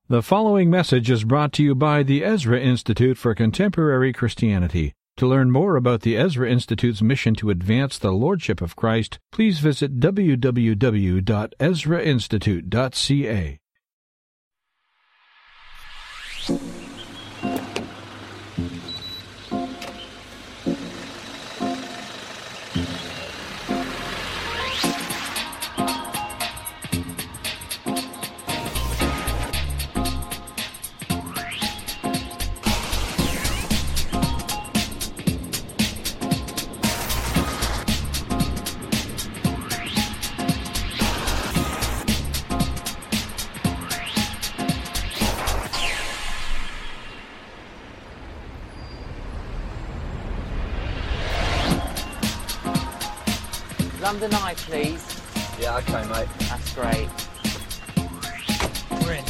The following message is brought to you by the Ezra Institute for Contemporary Christianity. To learn more about the Ezra Institute's mission to advance the Lordship of Christ, please visit www.ezrainstitute.ca. London Eye, please. Yeah, okay, mate. That's great. We're in.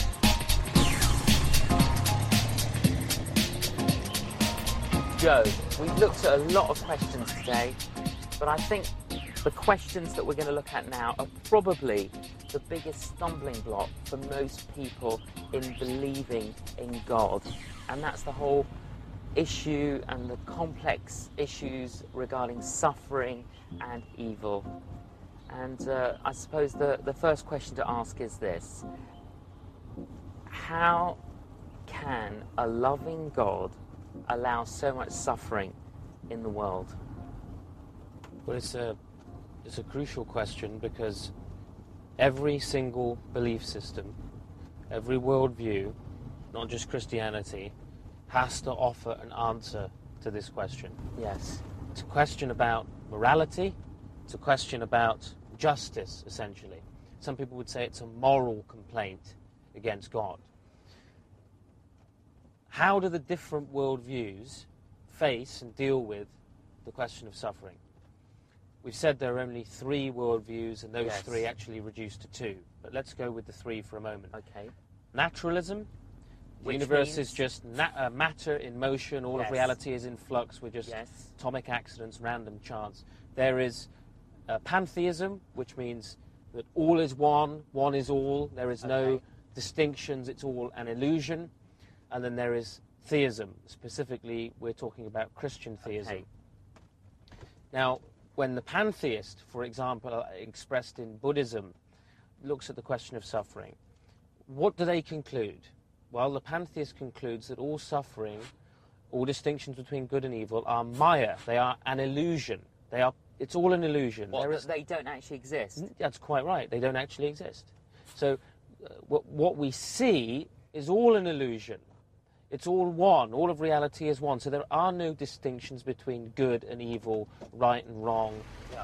Joe, we've looked at a lot of questions today, but I think the questions that we're going to look at now are probably the biggest stumbling block for most people in believing in God. And that's the whole issue and the complex issues regarding suffering and evil. And I suppose the first question to ask is this: how can a loving God allow so much suffering in the world? Well, it's a crucial question, because every single belief system, every worldview, not just Christianity, has to offer an answer to this question. Yes. It's a question about morality. It's a question about justice, essentially. Some people would say it's a moral complaint against God. How do the different worldviews face and deal with the question of suffering? We've said there are only three worldviews, and those three actually reduced to two. But let's go with the three for a moment. Okay. Naturalism. The Which universe means? is just matter in motion. All of reality is in flux. We're just atomic accidents, random chance. There is pantheism, which means that all is one is all. There is no distinctions. It's all an illusion. And then there is theism. Specifically, we're talking about Christian theism. Okay. Now, when the pantheist, for example, expressed in Buddhism, looks at the question of suffering, what do they conclude? Well, the pantheist concludes that all suffering, all distinctions between good and evil are maya. They are an illusion. It's all an illusion. They don't actually exist? That's quite right. They don't actually exist. So what we see is all an illusion. It's all one. All of reality is one. So there are no distinctions between good and evil, right and wrong,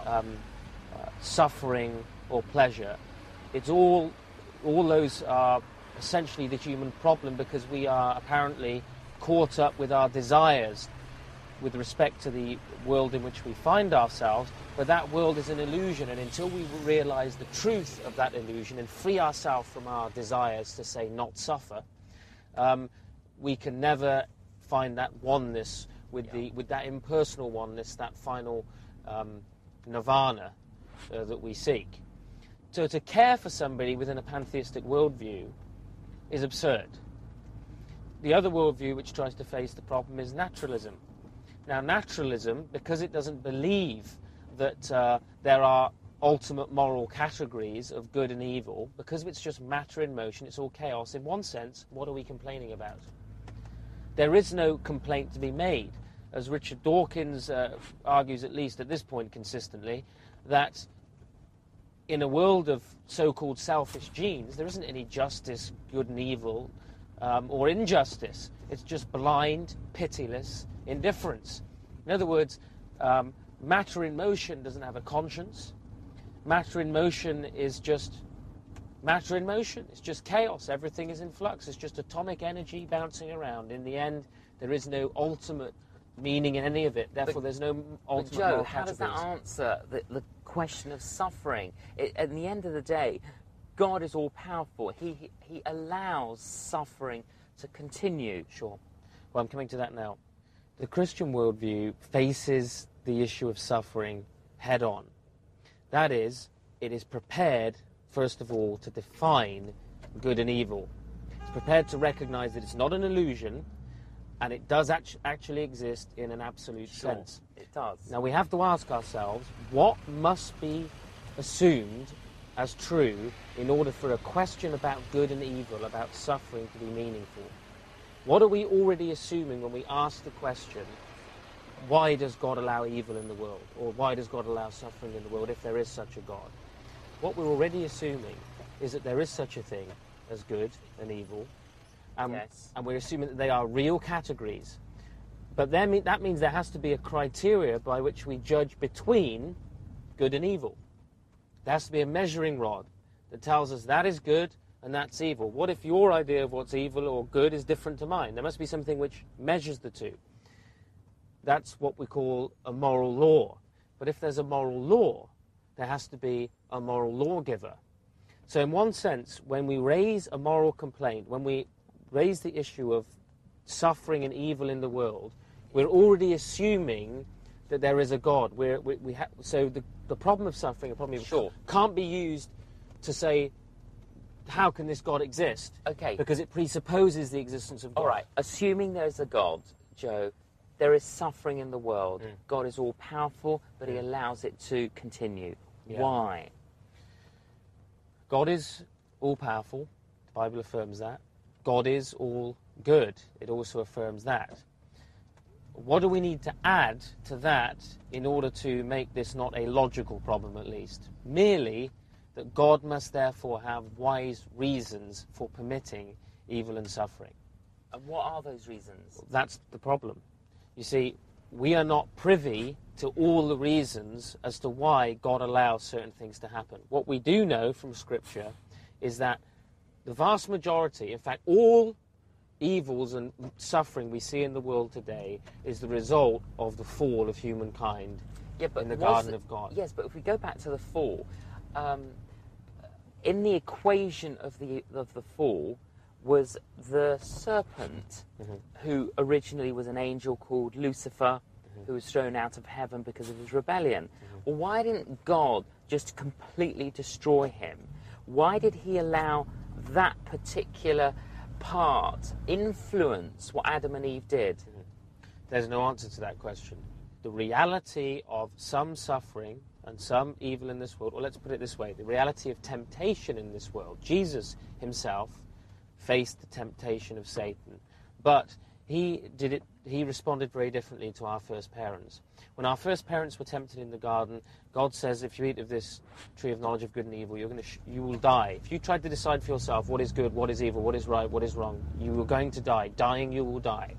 suffering or pleasure. It's all those are essentially the human problem, because we are apparently caught up with our desires with respect to the world in which we find ourselves, but that world is an illusion, and until we realize the truth of that illusion and free ourselves from our desires to say not suffer, we can never find that oneness with that impersonal oneness, that final nirvana that we seek. So to care for somebody within a pantheistic worldview is absurd. The other worldview which tries to face the problem is naturalism. Now, naturalism, because it doesn't believe that there are ultimate moral categories of good and evil, because it's just matter in motion, it's all chaos, in one sense, what are we complaining about? There is no complaint to be made. As Richard Dawkins argues, at least at this point consistently, that in a world of so-called selfish genes, there isn't any justice, good and evil, or injustice. It's just blind, pitiless indifference. In other words, matter in motion doesn't have a conscience. Matter in motion is just matter in motion. It's just chaos. Everything is in flux. It's just atomic energy bouncing around. In the end, there is no ultimate meaning in any of it. Therefore, there's no ultimate moral Joe, how does that answer the question of suffering? At the end of the day, God is all-powerful. He allows suffering to continue. Sure. Well, I'm coming to that now. The Christian worldview faces the issue of suffering head-on. That is, it is prepared, first of all, to define good and evil. It's prepared to recognize that it's not an illusion, and it does actually exist in an absolute sense. It does. Now we have to ask ourselves, what must be assumed as true in order for a question about good and evil, about suffering, to be meaningful? What are we already assuming when we ask the question, why does God allow evil in the world? Or why does God allow suffering in the world if there is such a God? What we're already assuming is that there is such a thing as good and evil. Yes. And we're assuming that they are real categories. But then that means there has to be a criteria by which we judge between good and evil. There has to be a measuring rod that tells us that is good and that's evil. What if your idea of what's evil or good is different to mine? There must be something which measures the two. That's what we call a moral law. But if there's a moral law, there has to be a moral lawgiver. So in one sense, when we raise a moral complaint, when we raise the issue of suffering and evil in the world, we're already assuming that there is a God. So the problem of suffering, the problem of evil, can't be used to say, how can this God exist? Okay. Because it presupposes the existence of God. All right. Assuming there's a God, Joe, there is suffering in the world. God is all-powerful, but he allows it to continue. Yeah. Why? God is all-powerful. The Bible affirms that. God is all good. It also affirms that. What do we need to add to that in order to make this not a logical problem, at least? Merely that God must therefore have wise reasons for permitting evil and suffering. And what are those reasons? That's the problem. You see, we are not privy to all the reasons as to why God allows certain things to happen. What we do know from Scripture is that the vast majority, in fact, all evils and suffering we see in the world today is the result of the fall of humankind in the garden of God. Yes, but if we go back to the fall, in the equation of the fall was the serpent, who originally was an angel called Lucifer, who was thrown out of heaven because of his rebellion. Well, why didn't God just completely destroy him? Why did he allow that particular part influence what Adam and Eve did? There's no answer to that question. The reality of some suffering and some evil in this world, or let's put it this way, the reality of temptation in this world. Jesus himself faced the temptation of Satan, but he responded very differently to our first parents. When our first parents were tempted in the garden, God says, if you eat of this tree of knowledge of good and evil, you will die. If you tried to decide for yourself what is good, what is evil, what is right, what is wrong, you are going to die. Dying, you will die.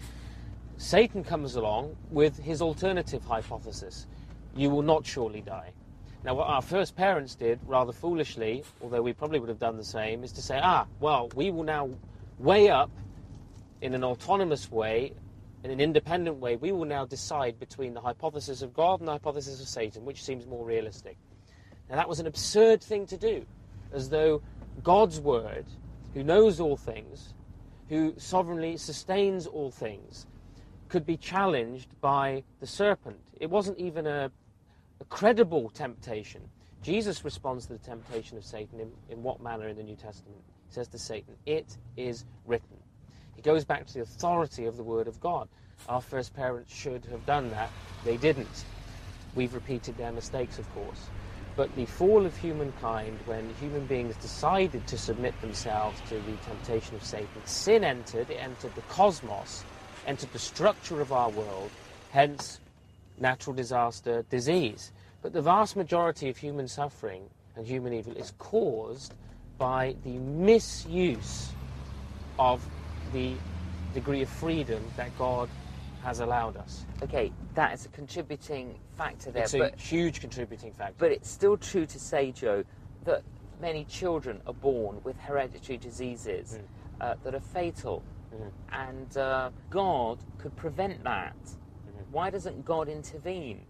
Satan comes along with his alternative hypothesis. You will not surely die. Now, what our first parents did, rather foolishly, although we probably would have done the same, is to say, we will now weigh up in an autonomous way, in an independent way, we will now decide between the hypothesis of God and the hypothesis of Satan, which seems more realistic. Now, that was an absurd thing to do, as though God's word, who knows all things, who sovereignly sustains all things, could be challenged by the serpent. It wasn't even a credible temptation. Jesus responds to the temptation of Satan in what manner in the New Testament? He says to Satan, "It is written." He goes back to the authority of the Word of God. Our first parents should have done that. They didn't. We've repeated their mistakes, of course. But the fall of humankind, when human beings decided to submit themselves to the temptation of Satan, sin entered, it entered the cosmos, entered the structure of our world, hence natural disaster, disease. But the vast majority of human suffering and human evil is caused by the misuse of the degree of freedom that God has allowed us. Okay, that is a contributing factor there. It's a huge contributing factor. But it's still true to say, Joe, that many children are born with hereditary diseases that are fatal. And God could prevent that. Why doesn't God intervene?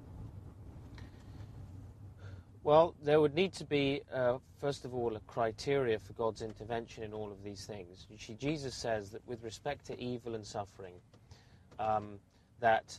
Well, there would need to be, first of all, a criteria for God's intervention in all of these things. Jesus says that with respect to evil and suffering, that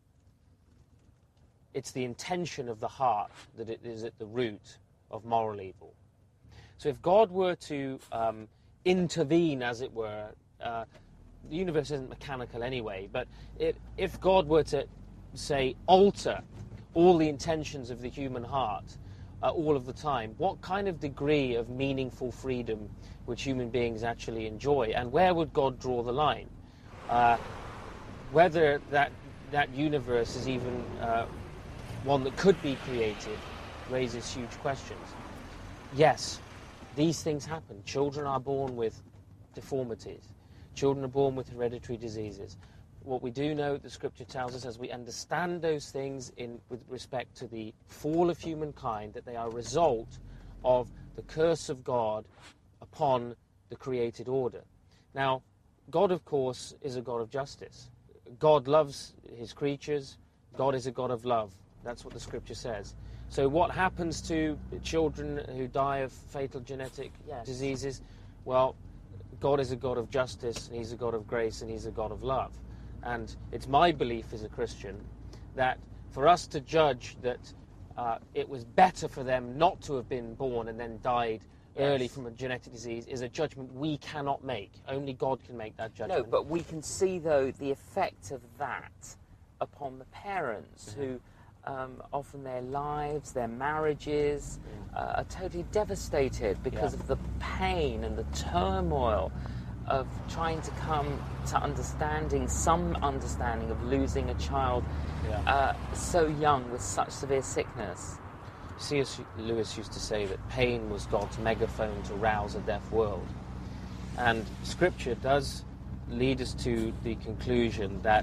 it's the intention of the heart that it is at the root of moral evil. So if God were to intervene, as it were. The universe isn't mechanical anyway, but if God were to, say, alter all the intentions of the human heart all of the time, what kind of degree of meaningful freedom would human beings actually enjoy? And where would God draw the line? Whether that universe is even one that could be created raises huge questions. Yes, these things happen. Children are born with deformities. Children are born with hereditary diseases. What we do know, the Scripture tells us, as we understand those things with respect to the fall of humankind, that they are a result of the curse of God upon the created order. Now, God, of course, is a God of justice. God loves his creatures. God is a God of love. That's what the Scripture says. So what happens to children who die of fatal genetic diseases? Well, God is a God of justice, and he's a God of grace, and he's a God of love. And it's my belief as a Christian that for us to judge that it was better for them not to have been born and then died early from a genetic disease is a judgment we cannot make. Only God can make that judgment. No, but we can see, though, the effect of that upon the parents who often their lives, their marriages are totally devastated because of the pain and the turmoil of trying to come to some understanding of losing a child so young with such severe sickness. C.S. Lewis used to say that pain was God's megaphone to rouse a deaf world. And Scripture does lead us to the conclusion that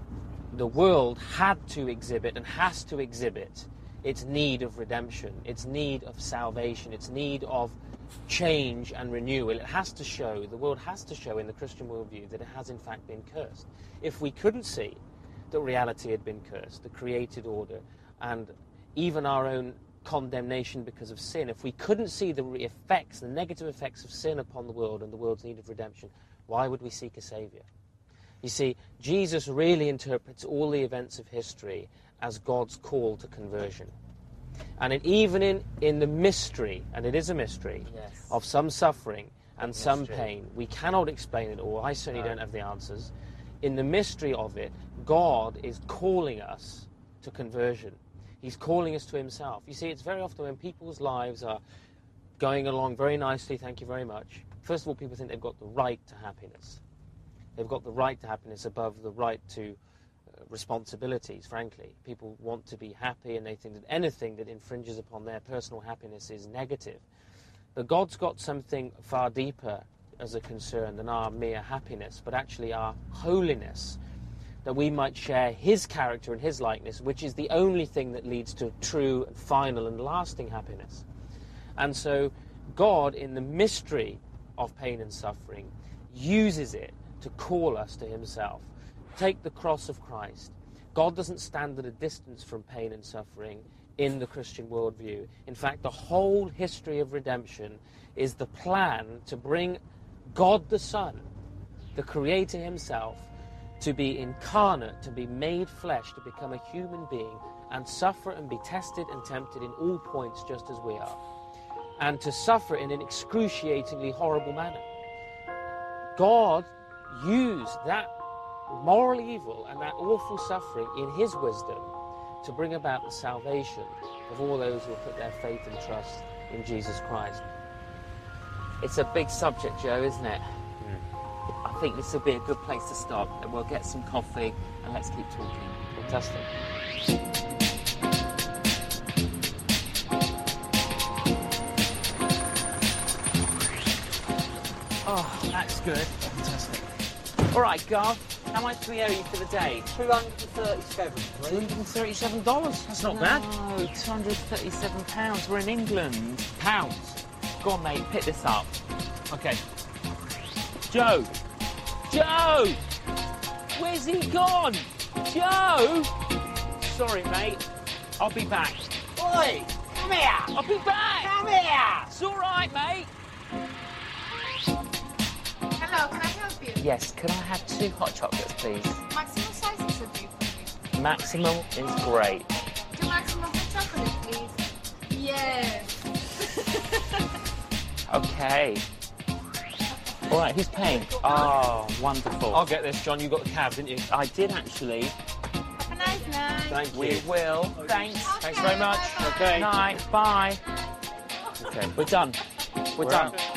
the world had to exhibit and has to exhibit its need of redemption, its need of salvation, its need of change and renewal. It has to show, the world has to show in the Christian worldview that it has in fact been cursed. If we couldn't see that reality had been cursed, the created order, and even our own condemnation because of sin, if we couldn't see the effects, the negative effects of sin upon the world and the world's need of redemption, why would we seek a Saviour? You see, Jesus really interprets all the events of history as God's call to conversion. And even in the mystery, and it is a mystery, of some suffering and some pain, we cannot explain it all. I certainly don't have the answers. In the mystery of it, God is calling us to conversion. He's calling us to himself. You see, it's very often when people's lives are going along very nicely, thank you very much, first of all, people think they've got the right to happiness. They've got the right to happiness above the right to responsibilities, frankly. People want to be happy, and they think that anything that infringes upon their personal happiness is negative. But God's got something far deeper as a concern than our mere happiness, but actually our holiness, that we might share his character and his likeness, which is the only thing that leads to true and final and lasting happiness. And so God, in the mystery of pain and suffering, uses it to call us to himself. Take the cross of Christ. God doesn't stand at a distance from pain and suffering in the Christian worldview. In fact, the whole history of redemption is the plan to bring God the Son, the Creator himself, to be incarnate, to be made flesh, to become a human being, and suffer and be tested and tempted in all points just as we are, and to suffer in an excruciatingly horrible manner. God used that moral evil and that awful suffering in his wisdom to bring about the salvation of all those who put their faith and trust in Jesus Christ. It's a big subject, Joe, isn't it? I think this will be a good place to stop, and we'll get some coffee and let's keep talking. Fantastic. Oh, that's good. Fantastic. All right, Garth, how much do we owe you for the day? $237. $237? That's not bad. No, £237. We're in England. Pounds. Go on, mate, pick this up. Okay. Joe! Joe! Where's he gone? Joe! Sorry, mate. I'll be back. Oi! Come here! I'll be back! Come here! It's all right, mate. Hello, can I help you? Yes, can I have 2 hot chocolates, please? Maximum sizes would do for you. Maximum is great. 2 maximum hot chocolate, please. Yes. Okay. All right, who's paying? Oh, wonderful. I'll get this, John. You got the cab, didn't you? I did actually. Have a nice night. Thank you. We will. Thanks. Thanks very much. Okay. Night. Bye. Okay. We're done. We're done. out.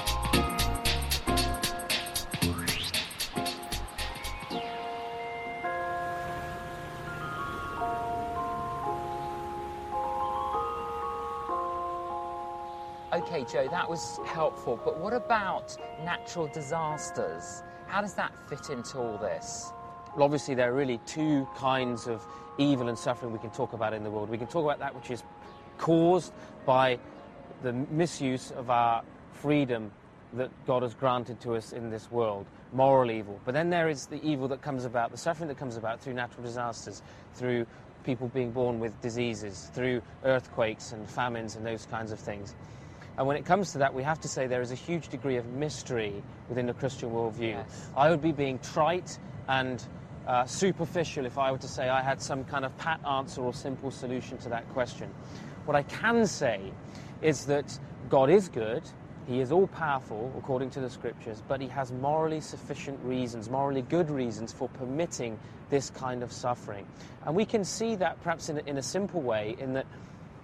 Okay, Joe, that was helpful, but what about natural disasters? How does that fit into all this? Well, obviously, there are really two kinds of evil and suffering we can talk about in the world. We can talk about that which is caused by the misuse of our freedom that God has granted to us in this world, moral evil. But then there is the evil that comes about, the suffering that comes about through natural disasters, through people being born with diseases, through earthquakes and famines and those kinds of things. And when it comes to that, we have to say there is a huge degree of mystery within the Christian worldview. Yes. I would be being trite and superficial if I were to say I had some kind of pat answer or simple solution to that question. What I can say is that God is good, He is all-powerful according to the Scriptures, but He has morally sufficient reasons, morally good reasons for permitting this kind of suffering. And we can see that perhaps in a simple way in that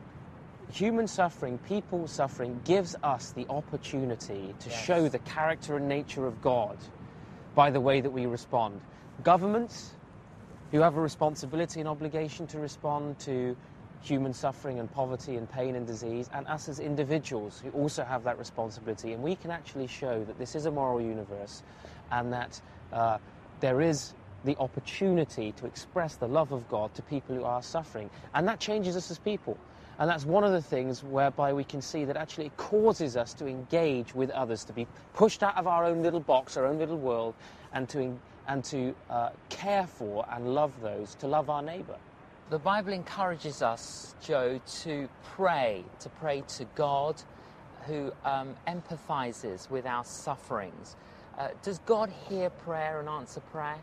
human suffering, people suffering, gives us the opportunity to show the character and nature of God by the way that we respond. Governments, who have a responsibility and obligation to respond to human suffering and poverty and pain and disease, and us as individuals who also have that responsibility. And we can actually show that this is a moral universe and that there is the opportunity to express the love of God to people who are suffering. And that changes us as people. And that's one of the things whereby we can see that actually it causes us to engage with others, to be pushed out of our own little box, our own little world, and to care for and love those, to love our neighbour. The Bible encourages us, Joe, to pray to God who empathizes with our sufferings. Does God hear prayer and answer prayer?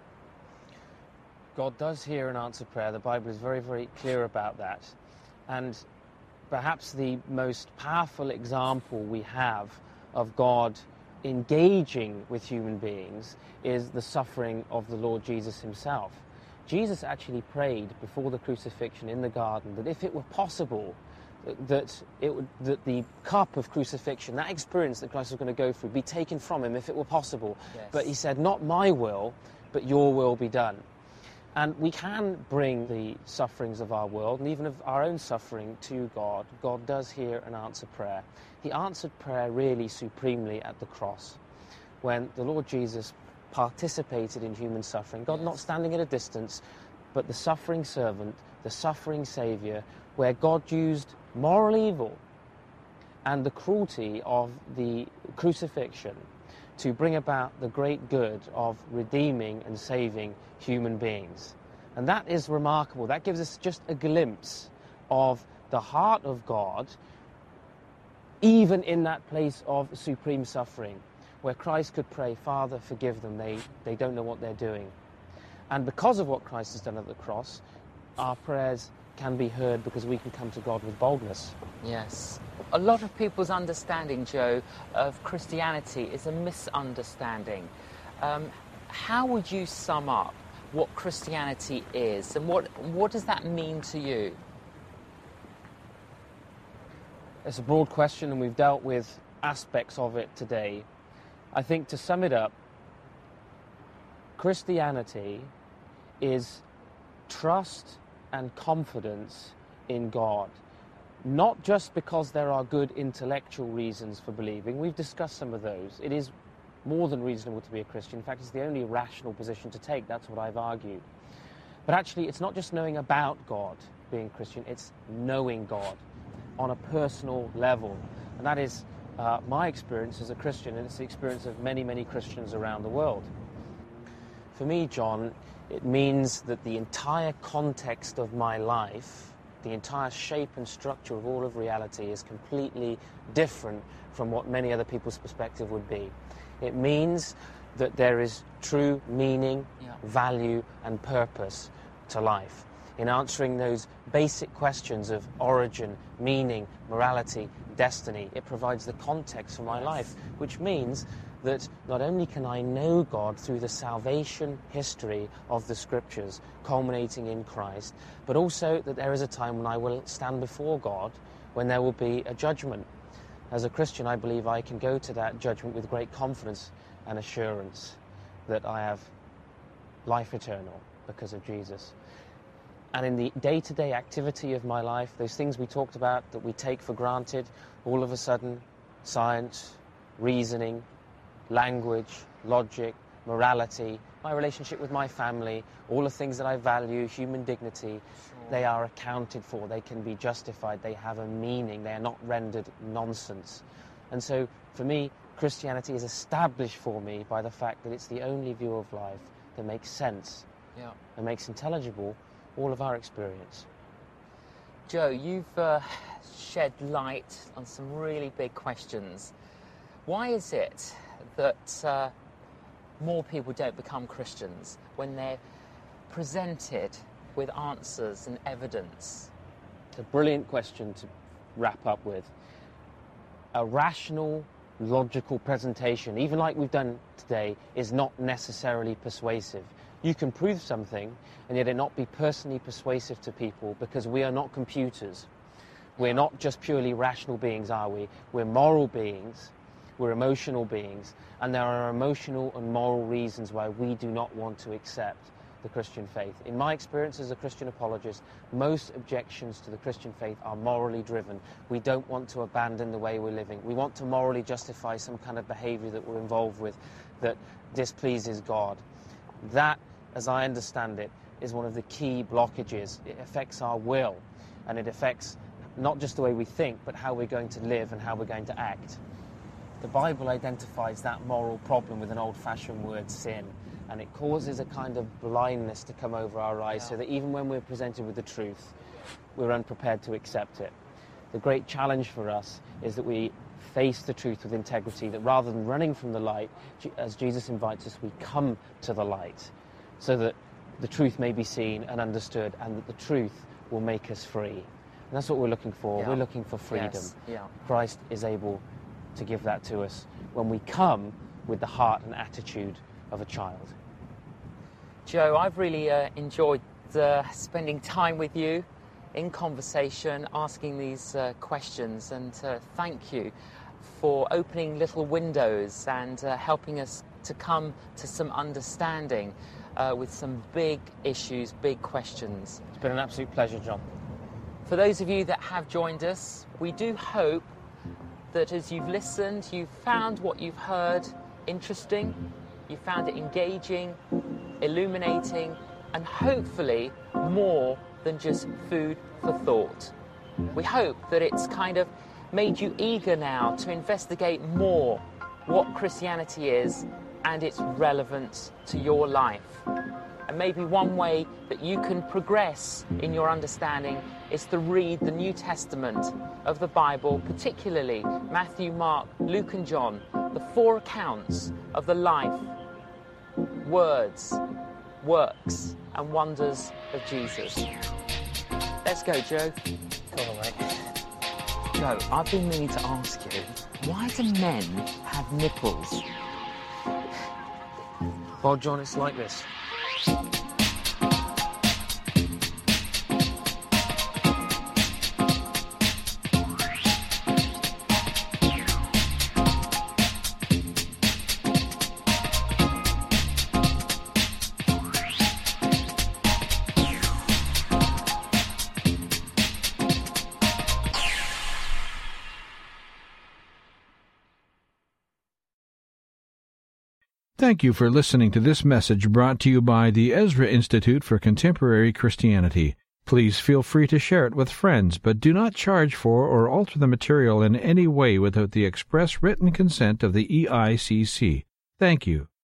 God does hear and answer prayer. The Bible is very, very clear about that. And perhaps the most powerful example we have of God engaging with human beings is the suffering of the Lord Jesus Himself. Jesus actually prayed before the crucifixion in the garden that if it were possible, that the cup of crucifixion, that experience that Christ was going to go through, be taken from Him if it were possible. Yes. But He said, not my will, but your will be done. And we can bring the sufferings of our world, and even of our own suffering, to God. God does hear and answer prayer. He answered prayer really supremely at the cross, when the Lord Jesus participated in human suffering. God not standing at a distance, but the suffering servant, the suffering Saviour, where God used moral evil and the cruelty of the crucifixion to bring about the great good of redeeming and saving human beings. And that is remarkable. That gives us just a glimpse of the heart of God, even in that place of supreme suffering, where Christ could pray, Father, forgive them, they don't know what they're doing. And because of what Christ has done at the cross, our prayers can be heard because we can come to God with boldness. Yes. A lot of people's understanding, Joe, of Christianity is a misunderstanding. How would you sum up what Christianity is, and what does that mean to you? It's a broad question, and we've dealt with aspects of it today. I think to sum it up, Christianity is trust and confidence in God. Not just because there are good intellectual reasons for believing. We've discussed some of those. It is more than reasonable to be a Christian. In fact, it's the only rational position to take. That's what I've argued. But actually, it's not just knowing about God, being Christian. It's knowing God on a personal level. And that is my experience as a Christian, and it's the experience of many, many Christians around the world. For me, John, it means that the entire context of my life, the entire shape and structure of all of reality is completely different from what many other people's perspective would be. It means that there is true meaning, value, and purpose to life. In answering those basic questions of origin, meaning, morality, destiny, it provides the context for my life, which means that not only can I know God through the salvation history of the Scriptures, culminating in Christ, but also that there is a time when I will stand before God, when there will be a judgment. As a Christian, I believe I can go to that judgment with great confidence and assurance that I have life eternal because of Jesus. And in the day-to-day activity of my life, those things we talked about that we take for granted, all of a sudden, science, reasoning, language, logic, morality, my relationship with my family, all the things that I value, human dignity, they are accounted for, they can be justified, they have a meaning, they are not rendered nonsense. And so, for me, Christianity is established for me by the fact that it's the only view of life that makes sense and makes intelligible all of our experience. Joe, you've shed light on some really big questions. Why is it that more people don't become Christians when they're presented with answers and evidence? It's a brilliant question to wrap up with. A rational, logical presentation, even like we've done today, is not necessarily persuasive. You can prove something and yet it not be personally persuasive to people, because we are not computers. We're not just purely rational beings, are we? We're moral beings, we're emotional beings, and there are emotional and moral reasons why we do not want to accept the Christian faith. In my experience as a Christian apologist, most objections to the Christian faith are morally driven. We don't want to abandon the way we're living. We want to morally justify some kind of behavior that we're involved with that displeases God. That, as I understand it, is one of the key blockages. It affects our will, and it affects not just the way we think, but how we're going to live and how we're going to act. The Bible identifies that moral problem with an old-fashioned word, sin, and it causes a kind of blindness to come over our eyes, so that even when we're presented with the truth, we're unprepared to accept it. The great challenge for us is that we face the truth with integrity, that rather than running from the light, as Jesus invites us, we come to the light, so that the truth may be seen and understood, and that the truth will make us free. And that's what we're looking for. We're looking for freedom. Yes. Christ is able to give that to us when we come with the heart and attitude of a child. Joe, I've really enjoyed spending time with you in conversation, asking these questions, and thank you for opening little windows and helping us to come to some understanding with some big issues, big questions. It's been an absolute pleasure, John. For those of you that have joined us, we do hope that as you've listened, you've found what you've heard interesting, you found it engaging, illuminating, and hopefully more than just food for thought. We hope that it's kind of made you eager now to investigate more what Christianity is and its relevance to your life. And maybe one way that you can progress in your understanding is to read the New Testament of the Bible, particularly Matthew, Mark, Luke and John, the 4 accounts of the life, words, works and wonders of Jesus. Let's go, Joe. Come on, mate. Joe, I've been meaning to ask you, why do men have nipples? Well, John, it's like this. Thank you for listening to this message brought to you by the Ezra Institute for Contemporary Christianity. Please feel free to share it with friends, but do not charge for or alter the material in any way without the express written consent of the EICC. Thank you.